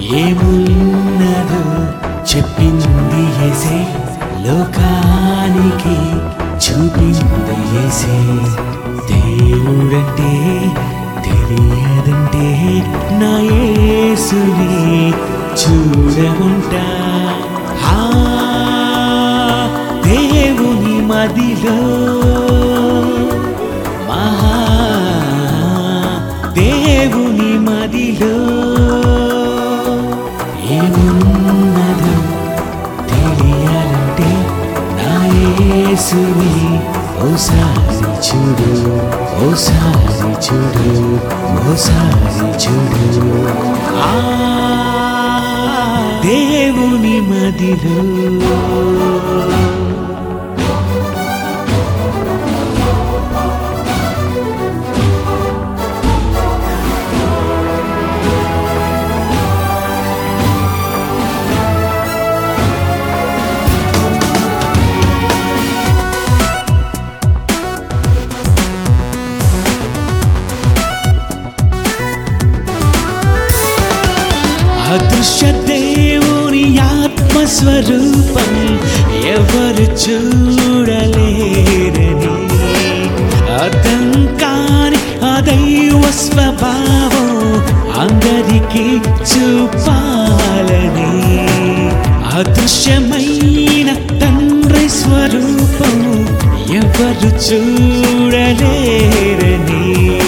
ఏమున్నదో చెప్పింది యేసే, లోకానికి చూపింది యేసే. దేవుడంటే తెలియదంటే నా యేసుని చూడమంటా. దేవుని మదిలో దేవుని మదిలో ఏమున్నదో తెలియాలంటే నా యేసుని ఓసారి చూడు, ఓసారి చూడు, ఓసారి చూడు. దేవుని మదిలో అదృశ్య దేవుని ఆత్మస్వరూపం ఎవరు చూడలేరని, అదంకాని అదైవ స్వభావం అందరికీ చూపాలని, అదృశ్యమైన తండ్రి స్వరూపం ఎవరు చూడలేరని,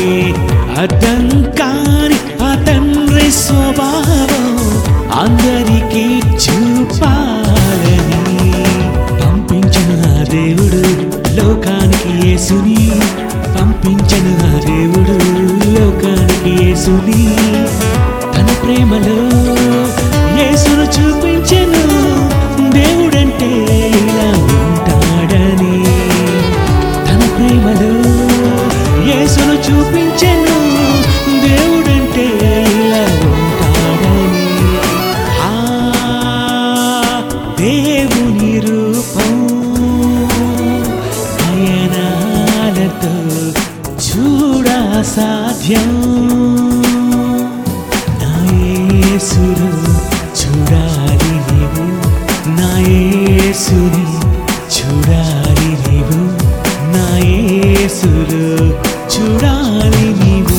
అదంకాని ఆ తండ్రి స్వభావం అందరికీ చూపాలని పంపించిన ఆ దేవుడు లోకానికి యేసుని, పంపించిన ఆ దేవుడు లోకానికి యేసుని. తన ప్రేమలో యేసును చూపించెను, దేవుడంటే ఇలా ఉంటాడని. తన ప్రేమలో యేసును చూపించెను, దేవుడంటే ఇలా ఉంటాడని. దేవుని రూపం నయనాలతో చూడ సాధ్యం, నా యేసును చూడాలి నీవు, నా యేసుని చూడాలి నీవు, నా యేసును చూడాలి నీవు.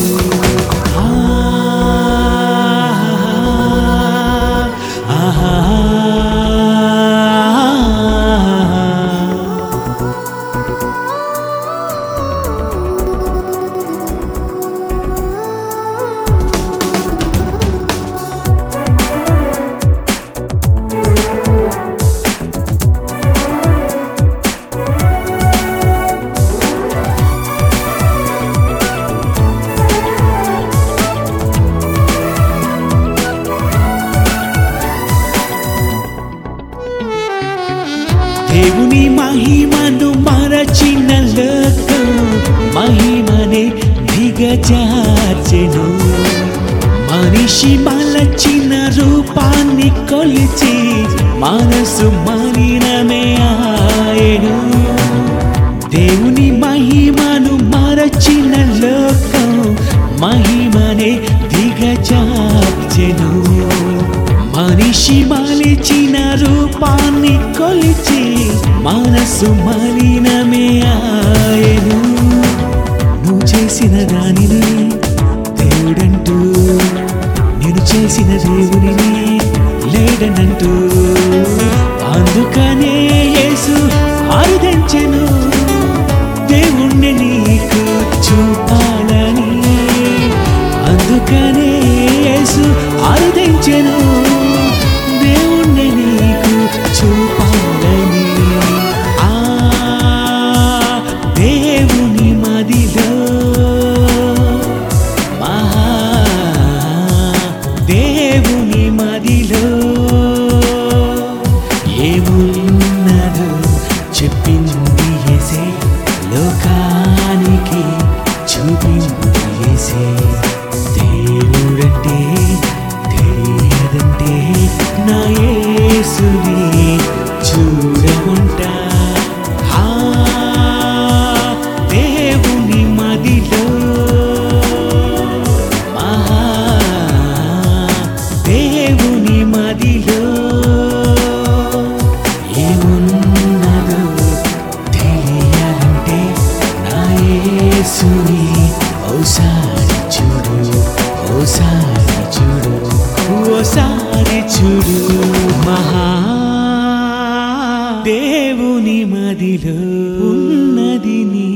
దేవుని మహిమను మరచిన లోకం మహిమనే దిగజార్చెను, మనిషి మలచిన రూపాన్ని కొలిచి మనసు మలినమే ఆయను. దేవుని మహిమను మరచిన లోకం మహిమనే దిగజార్చెను, మనిషి మలిచిన రూపాన్ని కొలిచి మనసు మలినమే ఆయను. నువ్వు చేసిన దానిని దేవుడంటూ, నేను చేసిన దేవునిని లేడనంటూ, అందుకనే యేసు ఆరాధించెను, దేవుణ్ణి నీకు చూపాలని. అందుకనే యేసు ఆరాధించెను, దేవుణ్ణి నీకు చూపాలని. దేవుని మదిలో దేవుని మదిలో ఏమున్నదో చెప్పింది యేసే, లోకానికి చూపింది యేసే. దేవుడంటే తెలియదంటే నా యేసుని చూడమంటా. దేవుని మదిలో దేవుని చూడు ఓసారి చూడు మహా దేవుని మదిలో ఉన్నది నీ